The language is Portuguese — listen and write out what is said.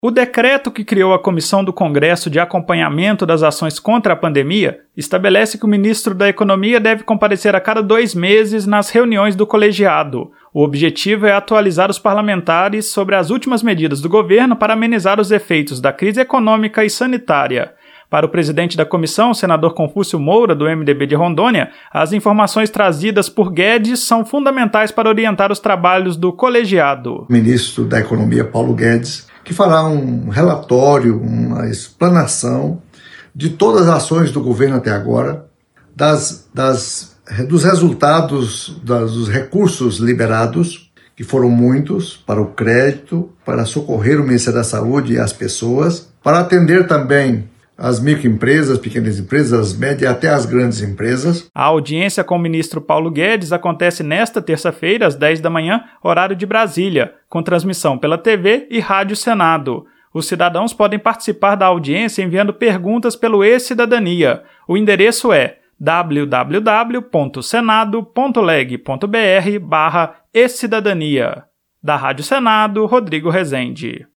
O decreto que criou a Comissão do Congresso de Acompanhamento das Ações contra a Pandemia estabelece que o ministro da Economia deve comparecer a cada 2 meses nas reuniões do colegiado. O objetivo é atualizar os parlamentares sobre as últimas medidas do governo para amenizar os efeitos da crise econômica e sanitária. Para o presidente da comissão, o senador Confúcio Moura, do MDB de Rondônia, as informações trazidas por Guedes são fundamentais para orientar os trabalhos do colegiado. O ministro da Economia, Paulo Guedes, que fará um relatório, uma explanação de todas as ações do governo até agora, dos resultados dos recursos liberados, que foram muitos, para o crédito, para socorrer o Ministério da Saúde e as pessoas, para atender também as microempresas, pequenas empresas, as médias e até as grandes empresas. A audiência com o ministro Paulo Guedes acontece nesta terça-feira, às 10 da manhã, horário de Brasília, com transmissão pela TV e Rádio Senado. Os cidadãos podem participar da audiência enviando perguntas pelo e-Cidadania. O endereço é www.senado.leg.br/e-Cidadania. Da Rádio Senado, Rodrigo Rezende.